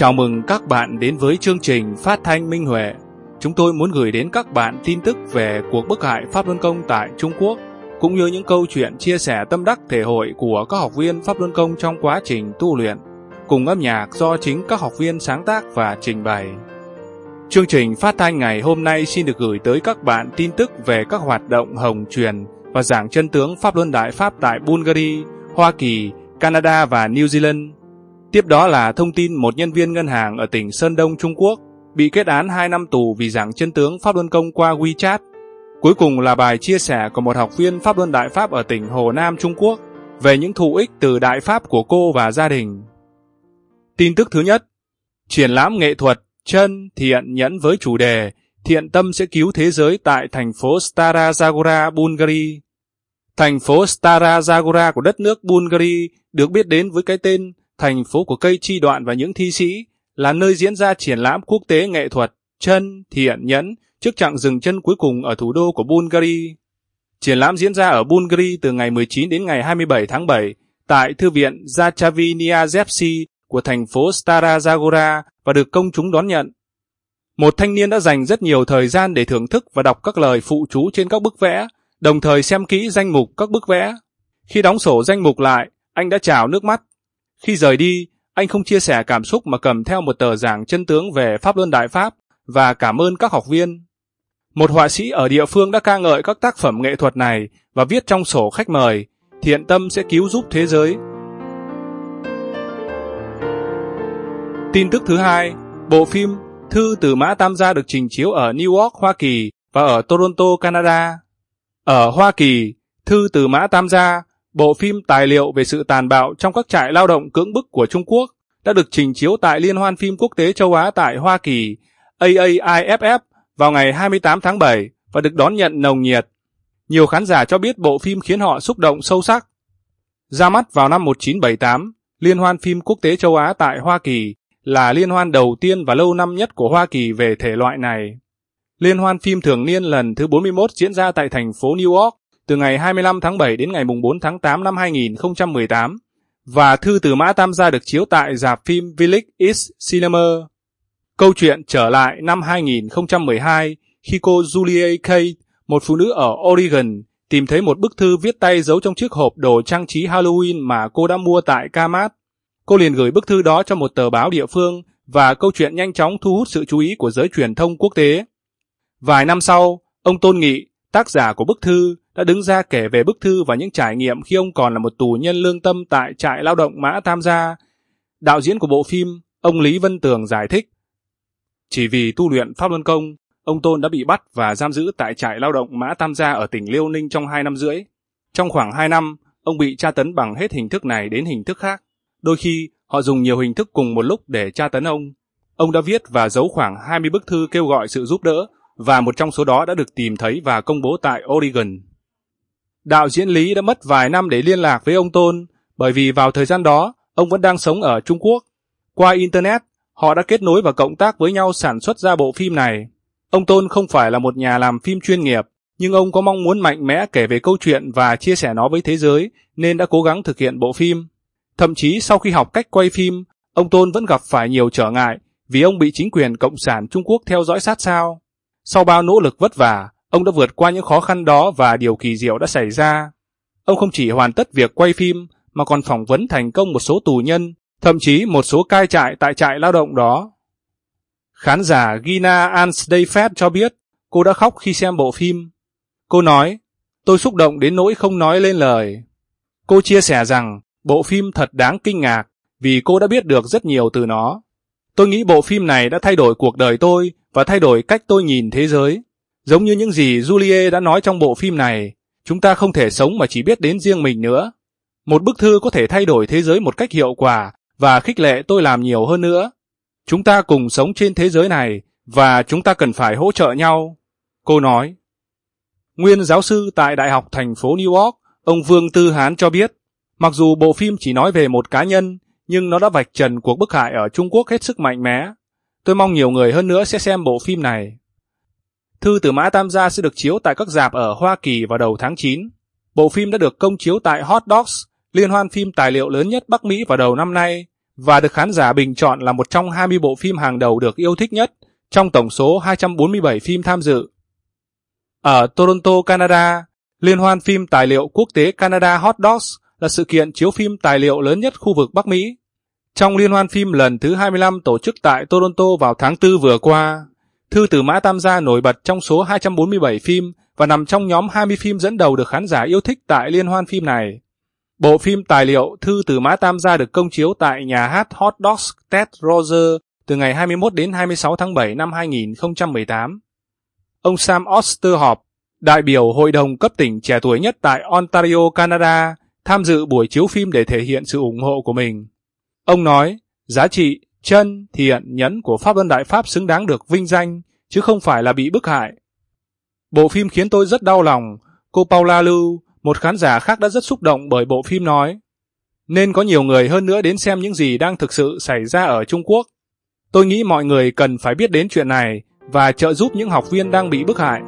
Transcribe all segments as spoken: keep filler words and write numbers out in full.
Chào mừng các bạn đến với chương trình Phát thanh Minh Huệ. Chúng tôi muốn gửi đến các bạn tin tức về cuộc bức hại Pháp Luân Công tại Trung Quốc, cũng như những câu chuyện chia sẻ tâm đắc thể hội của các học viên Pháp Luân Công trong quá trình tu luyện, cùng âm nhạc do chính các học viên sáng tác và trình bày. Chương trình phát thanh ngày hôm nay xin được gửi tới các bạn tin tức về các hoạt động hồng truyền và giảng chân tướng Pháp Luân Đại Pháp tại Bulgaria, Hoa Kỳ, Canada và New Zealand. Tiếp đó là thông tin một nhân viên ngân hàng ở tỉnh Sơn Đông, Trung Quốc bị kết án hai năm tù vì giảng chân tướng Pháp Luân Công qua WeChat. Cuối cùng là bài chia sẻ của một học viên Pháp Luân Đại Pháp ở tỉnh Hồ Nam, Trung Quốc về những thụ ích từ Đại Pháp của cô và gia đình. Tin tức thứ nhất, triển lãm nghệ thuật chân, thiện, nhẫn với chủ đề Thiện tâm sẽ cứu thế giới tại thành phố Stara Zagora, Bulgaria. Thành phố Stara Zagora của đất nước Bulgaria được biết đến với cái tên thành phố của cây chi đoạn và những thi sĩ, là nơi diễn ra triển lãm quốc tế nghệ thuật chân, thiện, nhẫn trước chặng dừng chân cuối cùng ở thủ đô của Bulgaria. Triển lãm diễn ra ở Bulgaria từ ngày mười chín đến ngày hai mươi bảy tháng bảy tại Thư viện Zachavi Niazepsi của thành phố Stara Zagora và được công chúng đón nhận. Một thanh niên đã dành rất nhiều thời gian để thưởng thức và đọc các lời phụ chú trên các bức vẽ, đồng thời xem kỹ danh mục các bức vẽ. Khi đóng sổ danh mục lại, anh đã trào nước mắt. Khi rời đi, anh không chia sẻ cảm xúc mà cầm theo một tờ giảng chân tướng về Pháp Luân Đại Pháp và cảm ơn các học viên. Một họa sĩ ở địa phương đã ca ngợi các tác phẩm nghệ thuật này và viết trong sổ khách mời, thiện tâm sẽ cứu giúp thế giới. Tin tức thứ hai, bộ phim Thư từ Mã Tam Gia được trình chiếu ở New York, Hoa Kỳ và ở Toronto, Canada. Ở Hoa Kỳ, Thư từ Mã Tam Gia, bộ phim tài liệu về sự tàn bạo trong các trại lao động cưỡng bức của Trung Quốc, đã được trình chiếu tại Liên hoan phim quốc tế châu Á tại Hoa Kỳ, A A I F F, vào ngày hai mươi tám tháng bảy và được đón nhận nồng nhiệt. Nhiều khán giả cho biết bộ phim khiến họ xúc động sâu sắc. Ra mắt vào năm một nghìn chín trăm bảy mươi tám, Liên hoan phim quốc tế châu Á tại Hoa Kỳ là liên hoan đầu tiên và lâu năm nhất của Hoa Kỳ về thể loại này. Liên hoan phim thường niên lần thứ bốn mươi mốt diễn ra tại thành phố New York từ ngày hai mươi lăm tháng bảy đến ngày bốn tháng tám năm hai nghìn không trăm mười tám, và Thư từ Mã Tam Gia được chiếu tại rạp phim Village East Cinema. Câu chuyện trở lại năm hai nghìn không trăm mười hai, khi cô Julia Kay, một phụ nữ ở Oregon, tìm thấy một bức thư viết tay giấu trong chiếc hộp đồ trang trí Halloween mà cô đã mua tại Kmart. Cô liền gửi bức thư đó cho một tờ báo địa phương và câu chuyện nhanh chóng thu hút sự chú ý của giới truyền thông quốc tế. Vài năm sau, ông Tôn Nghị, tác giả của bức thư, đã đứng ra kể về bức thư và những trải nghiệm khi ông còn là một tù nhân lương tâm tại trại lao động Mã Tam Gia. Đạo diễn của bộ phim, ông Lý Vân Tường giải thích, chỉ vì tu luyện Pháp Luân Công, ông Tôn đã bị bắt và giam giữ tại trại lao động Mã Tam Gia ở tỉnh Liêu Ninh trong hai năm rưỡi. Trong khoảng hai năm, ông bị tra tấn bằng hết hình thức này đến hình thức khác. Đôi khi, họ dùng nhiều hình thức cùng một lúc để tra tấn ông. Ông đã viết và giấu khoảng hai mươi bức thư kêu gọi sự giúp đỡ, và một trong số đó đã được tìm thấy và công bố tại Oregon. Đạo diễn Lý đã mất vài năm để liên lạc với ông Tôn, bởi vì vào thời gian đó, ông vẫn đang sống ở Trung Quốc. Qua Internet, họ đã kết nối và cộng tác với nhau sản xuất ra bộ phim này. Ông Tôn không phải là một nhà làm phim chuyên nghiệp, nhưng ông có mong muốn mạnh mẽ kể về câu chuyện và chia sẻ nó với thế giới, nên đã cố gắng thực hiện bộ phim. Thậm chí sau khi học cách quay phim, ông Tôn vẫn gặp phải nhiều trở ngại vì ông bị chính quyền Cộng sản Trung Quốc theo dõi sát sao. Sau bao nỗ lực vất vả, ông đã vượt qua những khó khăn đó và điều kỳ diệu đã xảy ra. Ông không chỉ hoàn tất việc quay phim mà còn phỏng vấn thành công một số tù nhân, thậm chí một số cai trại tại trại lao động đó. Khán giả Gina Ansdayfed cho biết cô đã khóc khi xem bộ phim. Cô nói, tôi xúc động đến nỗi không nói lên lời. Cô chia sẻ rằng bộ phim thật đáng kinh ngạc vì cô đã biết được rất nhiều từ nó. Tôi nghĩ bộ phim này đã thay đổi cuộc đời tôi và thay đổi cách tôi nhìn thế giới. Giống như những gì Julie đã nói trong bộ phim này, chúng ta không thể sống mà chỉ biết đến riêng mình nữa. Một bức thư có thể thay đổi thế giới một cách hiệu quả và khích lệ tôi làm nhiều hơn nữa. Chúng ta cùng sống trên thế giới này và chúng ta cần phải hỗ trợ nhau, cô nói. Nguyên giáo sư tại Đại học thành phố New York, ông Vương Tư Hán cho biết, mặc dù bộ phim chỉ nói về một cá nhân, nhưng nó đã vạch trần cuộc bức hại ở Trung Quốc hết sức mạnh mẽ. Tôi mong nhiều người hơn nữa sẽ xem bộ phim này. Thư từ Mã Tam Gia sẽ được chiếu tại các rạp ở Hoa Kỳ vào đầu tháng chín. Bộ phim đã được công chiếu tại Hot Docs, liên hoan phim tài liệu lớn nhất Bắc Mỹ vào đầu năm nay, và được khán giả bình chọn là một trong hai mươi bộ phim hàng đầu được yêu thích nhất trong tổng số hai trăm bốn mươi bảy phim tham dự. Ở Toronto, Canada, Liên hoan phim tài liệu quốc tế Canada Hot Docs là sự kiện chiếu phim tài liệu lớn nhất khu vực Bắc Mỹ. Trong liên hoan phim lần thứ hai mươi lăm tổ chức tại Toronto vào tháng tư vừa qua, Thư Từ Mã Tam Gia nổi bật trong số hai trăm bốn mươi bảy phim và nằm trong nhóm hai mươi phim dẫn đầu được khán giả yêu thích tại liên hoan phim này. Bộ phim tài liệu Thư Từ Mã Tam Gia được công chiếu tại nhà hát Hot Docs Ted Rogers từ ngày hai mươi mốt đến hai mươi sáu tháng bảy năm hai nghìn không trăm mười tám. Ông Sam Osterhoff, đại biểu Hội đồng cấp tỉnh trẻ tuổi nhất tại Ontario, Canada, tham dự buổi chiếu phim để thể hiện sự ủng hộ của mình. Ông nói, giá trị, chân, thiện, nhẫn của Pháp Luân Đại Pháp xứng đáng được vinh danh, chứ không phải là bị bức hại. Bộ phim khiến tôi rất đau lòng, cô Paula Lưu, một khán giả khác đã rất xúc động bởi bộ phim nói. Nên có nhiều người hơn nữa đến xem những gì đang thực sự xảy ra ở Trung Quốc. Tôi nghĩ mọi người cần phải biết đến chuyện này và trợ giúp những học viên đang bị bức hại.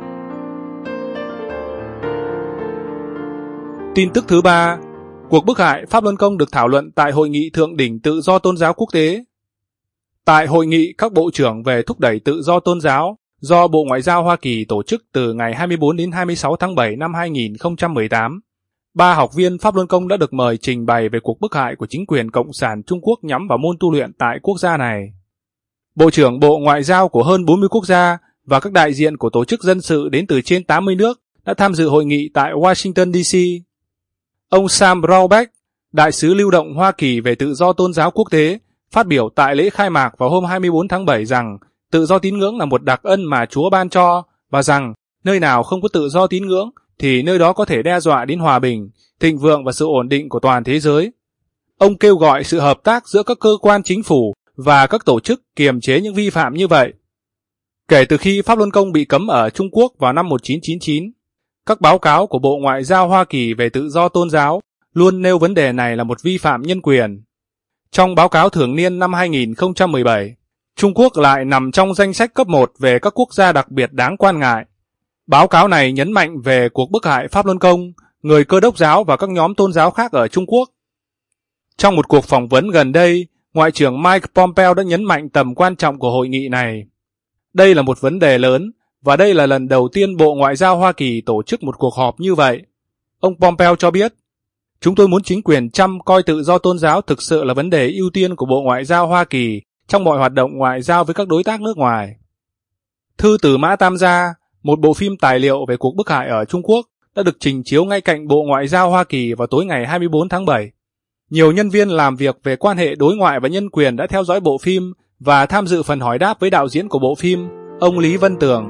Tin tức thứ ba, cuộc bức hại Pháp Luân Công được thảo luận tại Hội nghị Thượng đỉnh Tự do Tôn giáo Quốc tế. Tại Hội nghị các bộ trưởng về thúc đẩy tự do tôn giáo do Bộ Ngoại giao Hoa Kỳ tổ chức từ ngày hai mươi bốn đến hai mươi sáu tháng bảy năm hai nghìn không trăm mười tám, ba học viên Pháp Luân Công đã được mời trình bày về cuộc bức hại của chính quyền Cộng sản Trung Quốc nhắm vào môn tu luyện tại quốc gia này. Bộ trưởng Bộ Ngoại giao của hơn bốn mươi quốc gia và các đại diện của tổ chức dân sự đến từ trên tám mươi nước đã tham dự hội nghị tại Washington, D C. Ông Sam Brownback, đại sứ lưu động Hoa Kỳ về tự do tôn giáo quốc tế, phát biểu tại lễ khai mạc vào hôm hai mươi bốn tháng bảy rằng tự do tín ngưỡng là một đặc ân mà Chúa ban cho và rằng nơi nào không có tự do tín ngưỡng thì nơi đó có thể đe dọa đến hòa bình, thịnh vượng và sự ổn định của toàn thế giới. Ông kêu gọi sự hợp tác giữa các cơ quan chính phủ và các tổ chức kiềm chế những vi phạm như vậy. Kể từ khi Pháp Luân Công bị cấm ở Trung Quốc vào năm một nghìn chín trăm chín mươi chín, các báo cáo của Bộ Ngoại giao Hoa Kỳ về tự do tôn giáo luôn nêu vấn đề này là một vi phạm nhân quyền. Trong báo cáo thường niên năm hai nghìn không trăm mười bảy, Trung Quốc lại nằm trong danh sách cấp một về các quốc gia đặc biệt đáng quan ngại. Báo cáo này nhấn mạnh về cuộc bức hại Pháp Luân Công, người Cơ Đốc giáo và các nhóm tôn giáo khác ở Trung Quốc. Trong một cuộc phỏng vấn gần đây, Ngoại trưởng Mike Pompeo đã nhấn mạnh tầm quan trọng của hội nghị này. Đây là một vấn đề lớn, và đây là lần đầu tiên Bộ Ngoại giao Hoa Kỳ tổ chức một cuộc họp như vậy. Ông Pompeo cho biết, chúng tôi muốn chính quyền Trump coi tự do tôn giáo thực sự là vấn đề ưu tiên của Bộ Ngoại giao Hoa Kỳ trong mọi hoạt động ngoại giao với các đối tác nước ngoài. Thư Từ Mã Tam Gia, một bộ phim tài liệu về cuộc bức hại ở Trung Quốc, đã được trình chiếu ngay cạnh Bộ Ngoại giao Hoa Kỳ vào tối ngày hai mươi bốn tháng bảy. Nhiều nhân viên làm việc về quan hệ đối ngoại và nhân quyền đã theo dõi bộ phim và tham dự phần hỏi đáp với đạo diễn của bộ phim, ông Lý Vân Tường.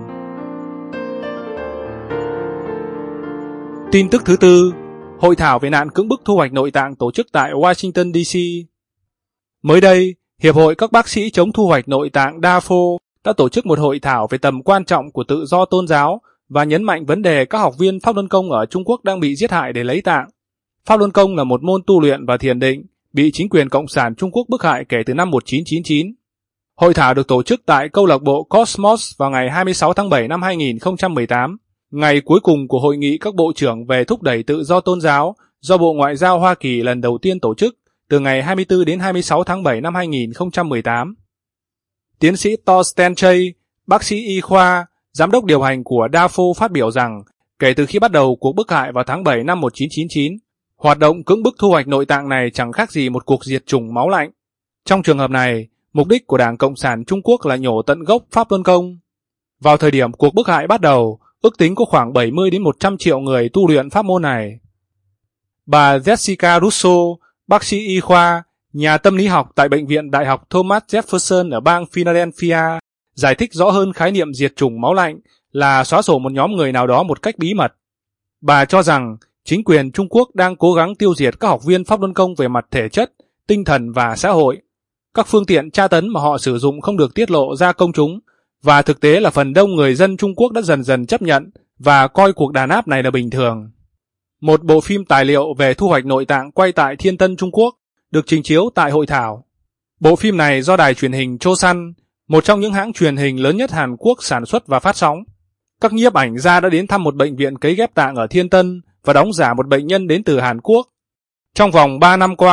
Tin tức thứ tư, hội thảo về nạn cưỡng bức thu hoạch nội tạng tổ chức tại Washington, D C. Mới đây, Hiệp hội các bác sĩ chống thu hoạch nội tạng đa phô đã tổ chức một hội thảo về tầm quan trọng của tự do tôn giáo và nhấn mạnh vấn đề các học viên Pháp Luân Công ở Trung Quốc đang bị giết hại để lấy tạng. Pháp Luân Công là một môn tu luyện và thiền định, bị chính quyền Cộng sản Trung Quốc bức hại kể từ năm một nghìn chín trăm chín mươi chín. Hội thảo được tổ chức tại câu lạc bộ Cosmos vào ngày hai mươi sáu tháng bảy năm hai nghìn không trăm mười tám, ngày cuối cùng của hội nghị các bộ trưởng về thúc đẩy tự do tôn giáo do Bộ Ngoại giao Hoa Kỳ lần đầu tiên tổ chức từ ngày hai mươi tư đến hai mươi sáu tháng bảy năm hai nghìn không trăm mười tám. Tiến sĩ Thorsten Chay, bác sĩ y khoa, giám đốc điều hành của đa phô phát biểu rằng kể từ khi bắt đầu cuộc bức hại vào tháng bảy năm một nghìn chín trăm chín mươi chín, hoạt động cưỡng bức thu hoạch nội tạng này chẳng khác gì một cuộc diệt chủng máu lạnh. Trong trường hợp này, mục đích của Đảng Cộng sản Trung Quốc là nhổ tận gốc Pháp Luân Công. Vào thời điểm cuộc bức hại bắt đầu, ước tính có khoảng bảy mươi đến một trăm triệu người tu luyện pháp môn này. Bà Jessica Russo, bác sĩ y khoa, nhà tâm lý học tại Bệnh viện Đại học Thomas Jefferson ở bang Philadelphia, giải thích rõ hơn khái niệm diệt chủng máu lạnh là xóa sổ một nhóm người nào đó một cách bí mật. Bà cho rằng chính quyền Trung Quốc đang cố gắng tiêu diệt các học viên Pháp Luân Công về mặt thể chất, tinh thần và xã hội. Các phương tiện tra tấn mà họ sử dụng không được tiết lộ ra công chúng, và thực tế là phần đông người dân Trung Quốc đã dần dần chấp nhận và coi cuộc đàn áp này là bình thường. Một bộ phim tài liệu về thu hoạch nội tạng quay tại Thiên Tân, Trung Quốc, được trình chiếu tại hội thảo. Bộ phim này do đài truyền hình Chosun, một trong những hãng truyền hình lớn nhất Hàn Quốc sản xuất và phát sóng. Các nhiếp ảnh gia đã đến thăm một bệnh viện cấy ghép tạng ở Thiên Tân và đóng giả một bệnh nhân đến từ Hàn Quốc. Trong vòng ba năm qua,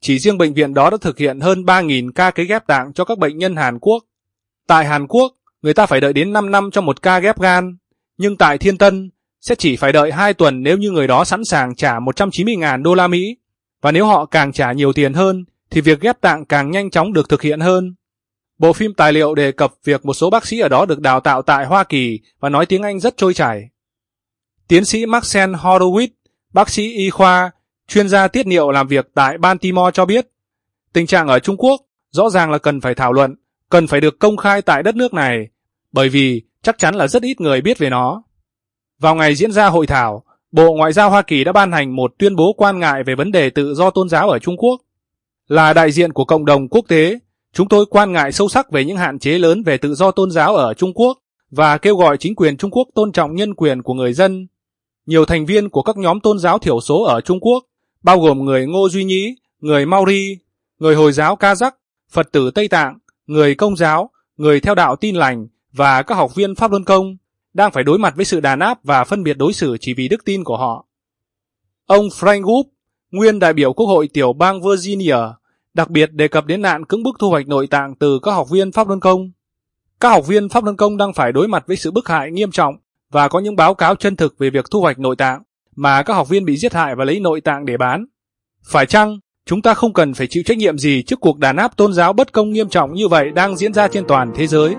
chỉ riêng bệnh viện đó đã thực hiện hơn ba nghìn ca cấy ghép tạng cho các bệnh nhân Hàn Quốc. Tại Hàn Quốc, người ta phải đợi đến năm năm cho một ca ghép gan, nhưng tại Thiên Tân sẽ chỉ phải đợi hai tuần nếu như người đó sẵn sàng trả một trăm chín mươi nghìn đô la Mỹ, và nếu họ càng trả nhiều tiền hơn thì việc ghép tạng càng nhanh chóng được thực hiện hơn. Bộ phim tài liệu đề cập việc một số bác sĩ ở đó được đào tạo tại Hoa Kỳ và nói tiếng Anh rất trôi chảy. Tiến sĩ Maxine Horowitz, bác sĩ y khoa, chuyên gia tiết niệu làm việc tại Baltimore cho biết, tình trạng ở Trung Quốc rõ ràng là cần phải thảo luận, cần phải được công khai tại đất nước này, bởi vì chắc chắn là rất ít người biết về nó. Vào ngày diễn ra hội thảo, Bộ Ngoại giao Hoa Kỳ đã ban hành một tuyên bố quan ngại về vấn đề tự do tôn giáo ở Trung Quốc. Là đại diện của cộng đồng quốc tế, chúng tôi quan ngại sâu sắc về những hạn chế lớn về tự do tôn giáo ở Trung Quốc và kêu gọi chính quyền Trung Quốc tôn trọng nhân quyền của người dân. Nhiều thành viên của các nhóm tôn giáo thiểu số ở Trung Quốc, bao gồm người Ngô Duy Nhĩ, người Maori, người Hồi giáo Kazakh, Phật tử Tây Tạng, người Công giáo, người theo đạo Tin lành và các học viên Pháp Luân Công, đang phải đối mặt với sự đàn áp và phân biệt đối xử chỉ vì đức tin của họ. Ông Frank Whoop, nguyên đại biểu Quốc hội tiểu bang Virginia, đặc biệt đề cập đến nạn cưỡng bức thu hoạch nội tạng từ các học viên Pháp Luân Công. Các học viên Pháp Luân Công đang phải đối mặt với sự bức hại nghiêm trọng và có những báo cáo chân thực về việc thu hoạch nội tạng mà các học viên bị giết hại và lấy nội tạng để bán. Phải chăng chúng ta không cần phải chịu trách nhiệm gì trước cuộc đàn áp tôn giáo bất công nghiêm trọng như vậy đang diễn ra trên toàn thế giới?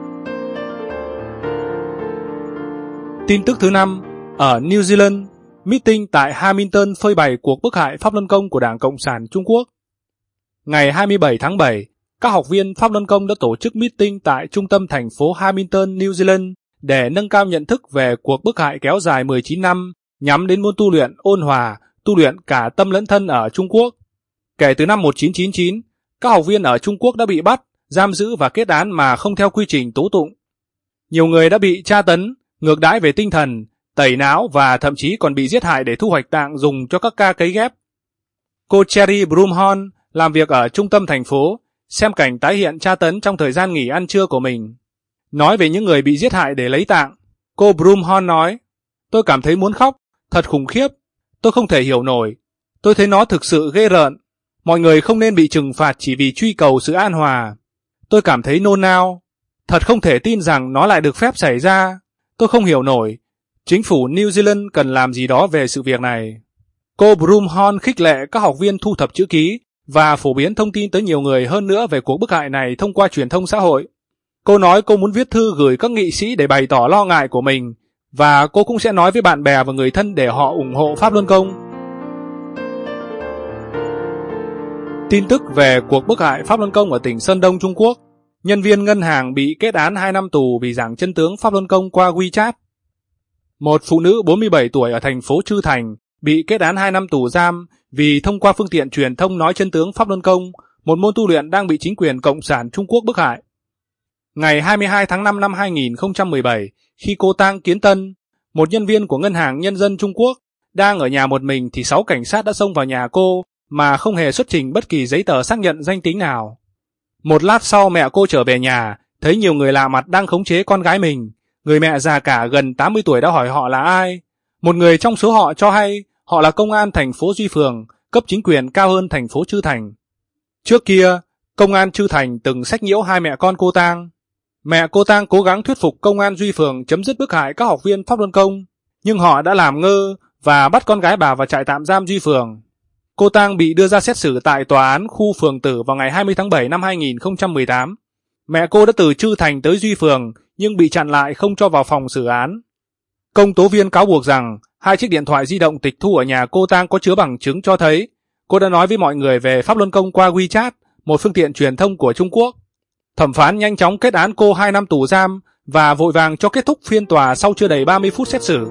Tin tức thứ năm, ở New Zealand, meeting tại Hamilton phơi bày cuộc bức hại Pháp Luân Công của Đảng Cộng sản Trung Quốc. Ngày hai mươi bảy tháng bảy, các học viên Pháp Luân Công đã tổ chức meeting tại trung tâm thành phố Hamilton, New Zealand để nâng cao nhận thức về cuộc bức hại kéo dài mười chín năm nhắm đến môn tu luyện ôn hòa, tu luyện cả tâm lẫn thân ở Trung Quốc. Kể từ năm một nghìn chín trăm chín mươi chín, các học viên ở Trung Quốc đã bị bắt, giam giữ và kết án mà không theo quy trình tố tụng. Nhiều người đã bị tra tấn, ngược đãi về tinh thần, tẩy não và thậm chí còn bị giết hại để thu hoạch tạng dùng cho các ca cấy ghép. Cô Cherry Brumhorn làm việc ở trung tâm thành phố, xem cảnh tái hiện tra tấn trong thời gian nghỉ ăn trưa của mình. Nói về những người bị giết hại để lấy tạng, cô Brumhorn nói, tôi cảm thấy muốn khóc, thật khủng khiếp, tôi không thể hiểu nổi, tôi thấy nó thực sự ghê rợn. Mọi người không nên bị trừng phạt chỉ vì truy cầu sự an hòa. Tôi cảm thấy nôn nao, thật không thể tin rằng nó lại được phép xảy ra. Tôi không hiểu nổi, chính phủ New Zealand cần làm gì đó về sự việc này. Cô Brumhorn khích lệ các học viên thu thập chữ ký và phổ biến thông tin tới nhiều người hơn nữa về cuộc bức hại này thông qua truyền thông xã hội. Cô nói cô muốn viết thư gửi các nghị sĩ để bày tỏ lo ngại của mình, và cô cũng sẽ nói với bạn bè và người thân để họ ủng hộ Pháp Luân Công. Tin tức về cuộc bức hại Pháp Luân Công ở tỉnh Sơn Đông, Trung Quốc. Nhân viên ngân hàng bị kết án hai năm tù vì giảng chân tướng Pháp Luân Công qua WeChat. Một phụ nữ bốn mươi bảy tuổi ở thành phố Trư Thành bị kết án hai năm tù giam vì thông qua phương tiện truyền thông nói chân tướng Pháp Luân Công, một môn tu luyện đang bị chính quyền Cộng sản Trung Quốc bức hại. Ngày hai mươi hai tháng năm năm hai nghìn không trăm mười bảy, khi cô Tang Kiến Tân, một nhân viên của Ngân hàng Nhân dân Trung Quốc, đang ở nhà một mình thì sáu cảnh sát đã xông vào nhà cô mà không hề xuất trình bất kỳ giấy tờ xác nhận danh tính nào. Một lát sau mẹ cô trở về nhà, thấy nhiều người lạ mặt đang khống chế con gái mình. Người mẹ già cả gần tám mươi tuổi đã hỏi họ là ai. Một người trong số họ cho hay họ là công an thành phố Duy Phường, cấp chính quyền cao hơn thành phố Trư Thành. Trước kia, công an Trư Thành từng sách nhiễu hai mẹ con cô Tang. Mẹ cô Tang cố gắng thuyết phục công an Duy Phường chấm dứt bức hại các học viên Pháp Luân Công, nhưng họ đã làm ngơ và bắt con gái bà vào trại tạm giam Duy Phường. Cô Tang bị đưa ra xét xử tại tòa án khu Phường Tử vào ngày hai mươi tháng bảy năm hai nghìn không trăm mười tám. Mẹ cô đã từ Trư Thành tới Duy Phường nhưng bị chặn lại không cho vào phòng xử án. Công tố viên cáo buộc rằng hai chiếc điện thoại di động tịch thu ở nhà cô Tang có chứa bằng chứng cho thấy cô đã nói với mọi người về Pháp Luân Công qua WeChat, một phương tiện truyền thông của Trung Quốc. Thẩm phán nhanh chóng kết án cô hai năm tù giam và vội vàng cho kết thúc phiên tòa sau chưa đầy ba mươi phút xét xử.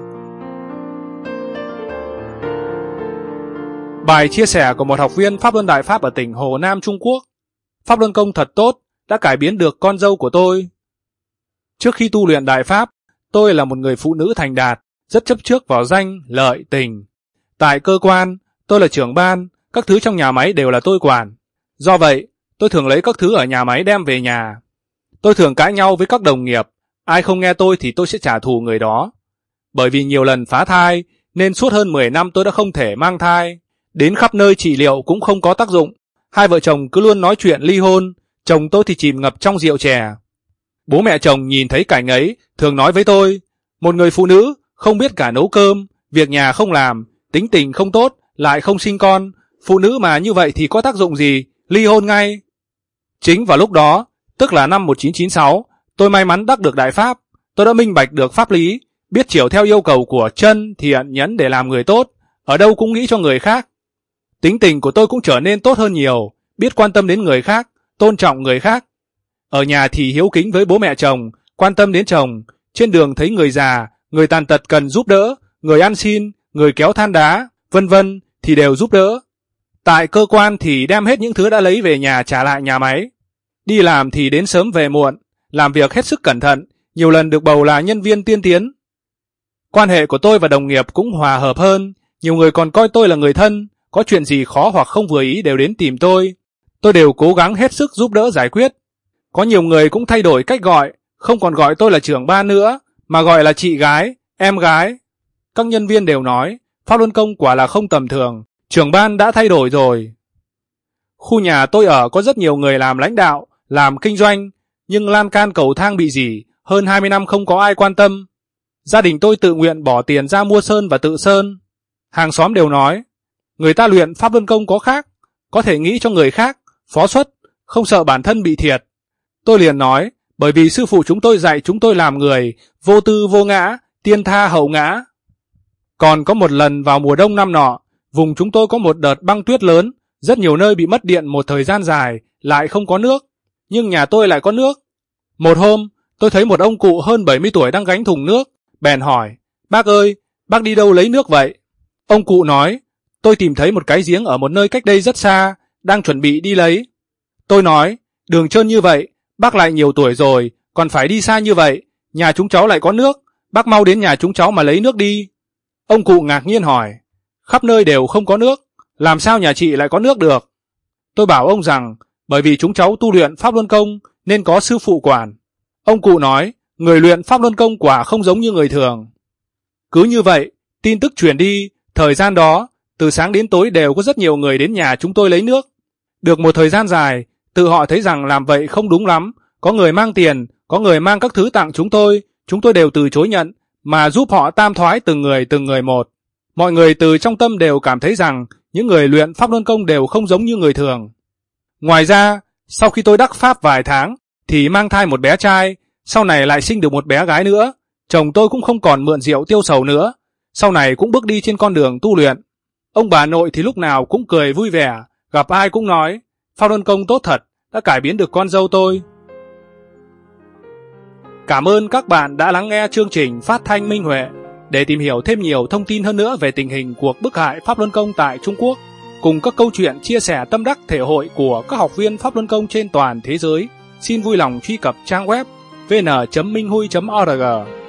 Bài chia sẻ của một học viên Pháp Luân Đại Pháp ở tỉnh Hồ Nam, Trung Quốc. Pháp Luân Công thật tốt, đã cải biến được con dâu của tôi. Trước khi tu luyện Đại Pháp, tôi là một người phụ nữ thành đạt, rất chấp trước vào danh, lợi, tình. Tại cơ quan, tôi là trưởng ban, các thứ trong nhà máy đều là tôi quản. Do vậy, tôi thường lấy các thứ ở nhà máy đem về nhà. Tôi thường cãi nhau với các đồng nghiệp, ai không nghe tôi thì tôi sẽ trả thù người đó. Bởi vì nhiều lần phá thai, nên suốt hơn mười năm tôi đã không thể mang thai. Đến khắp nơi trị liệu cũng không có tác dụng, Hai vợ chồng cứ luôn nói chuyện ly hôn, chồng tôi thì chìm ngập trong rượu chè. Bố mẹ chồng nhìn thấy cảnh ấy, thường nói với tôi, một người phụ nữ không biết cả nấu cơm, việc nhà không làm, tính tình không tốt, lại không sinh con, phụ nữ mà như vậy thì có tác dụng gì, ly hôn ngay. Chính vào lúc đó, tức là năm một nghìn chín trăm chín mươi sáu, tôi may mắn đắc được đại pháp, tôi đã minh bạch được pháp lý, biết chiều theo yêu cầu của chân, thiện, nhẫn để làm người tốt, ở đâu cũng nghĩ cho người khác. Tính tình của tôi cũng trở nên tốt hơn nhiều, biết quan tâm đến người khác, tôn trọng người khác. Ở nhà thì hiếu kính với bố mẹ chồng, quan tâm đến chồng, trên đường thấy người già, người tàn tật cần giúp đỡ, người ăn xin, người kéo than đá, vân vân thì đều giúp đỡ. Tại cơ quan thì đem hết những thứ đã lấy về nhà trả lại nhà máy. Đi làm thì đến sớm về muộn, làm việc hết sức cẩn thận, nhiều lần được bầu là nhân viên tiên tiến. Quan hệ của tôi và đồng nghiệp cũng hòa hợp hơn, nhiều người còn coi tôi là người thân, có chuyện gì khó hoặc không vừa ý đều đến tìm tôi. Tôi đều cố gắng hết sức giúp đỡ giải quyết. Có nhiều người cũng thay đổi cách gọi, không còn gọi tôi là trưởng ban nữa, mà gọi là chị gái, em gái. Các nhân viên đều nói, Pháp Luân Công quả là không tầm thường, trưởng ban đã thay đổi rồi. Khu nhà tôi ở có rất nhiều người làm lãnh đạo, làm kinh doanh, nhưng lan can cầu thang bị rỉ, hơn hai mươi năm không có ai quan tâm. Gia đình tôi tự nguyện bỏ tiền ra mua sơn và tự sơn. Hàng xóm đều nói, người ta luyện Pháp Luân Công có khác, có thể nghĩ cho người khác, phó xuất, không sợ bản thân bị thiệt. Tôi liền nói, bởi vì sư phụ chúng tôi dạy chúng tôi làm người, vô tư vô ngã, tiên tha hậu ngã. Còn có một lần vào mùa đông năm nọ, vùng chúng tôi có một đợt băng tuyết lớn, rất nhiều nơi bị mất điện một thời gian dài, lại không có nước. Nhưng nhà tôi lại có nước. Một hôm, tôi thấy một ông cụ hơn bảy mươi tuổi đang gánh thùng nước, bèn hỏi, bác ơi, bác đi đâu lấy nước vậy? Ông cụ nói, tôi tìm thấy một cái giếng ở một nơi cách đây rất xa, đang chuẩn bị đi lấy. Tôi nói, đường trơn như vậy, bác lại nhiều tuổi rồi, còn phải đi xa như vậy, nhà chúng cháu lại có nước, bác mau đến nhà chúng cháu mà lấy nước đi. Ông cụ ngạc nhiên hỏi, khắp nơi đều không có nước, làm sao nhà chị lại có nước được? Tôi bảo ông rằng, bởi vì chúng cháu tu luyện Pháp Luân Công nên có sư phụ quản. Ông cụ nói, người luyện Pháp Luân Công quả không giống như người thường. Cứ như vậy, tin tức truyền đi, thời gian đó, từ sáng đến tối đều có rất nhiều người đến nhà chúng tôi lấy nước. Được một thời gian dài, tự họ thấy rằng làm vậy không đúng lắm, có người mang tiền, có người mang các thứ tặng chúng tôi, chúng tôi đều từ chối nhận, mà giúp họ tam thoái từng người từng người một. Mọi người từ trong tâm đều cảm thấy rằng những người luyện Pháp Luân Công đều không giống như người thường. Ngoài ra, sau khi tôi đắc Pháp vài tháng, thì mang thai một bé trai, sau này lại sinh được một bé gái nữa. Chồng tôi cũng không còn mượn rượu tiêu sầu nữa, sau này cũng bước đi trên con đường tu luyện. Ông bà nội thì lúc nào cũng cười vui vẻ, gặp ai cũng nói, Pháp Luân Công tốt thật, đã cải biến được con dâu tôi. Cảm ơn các bạn đã lắng nghe chương trình phát thanh Minh Huệ. Để tìm hiểu thêm nhiều thông tin hơn nữa về tình hình cuộc bức hại Pháp Luân Công tại Trung Quốc, cùng các câu chuyện chia sẻ tâm đắc thể hội của các học viên Pháp Luân Công trên toàn thế giới, xin vui lòng truy cập trang web vn chấm minh hui chấm org.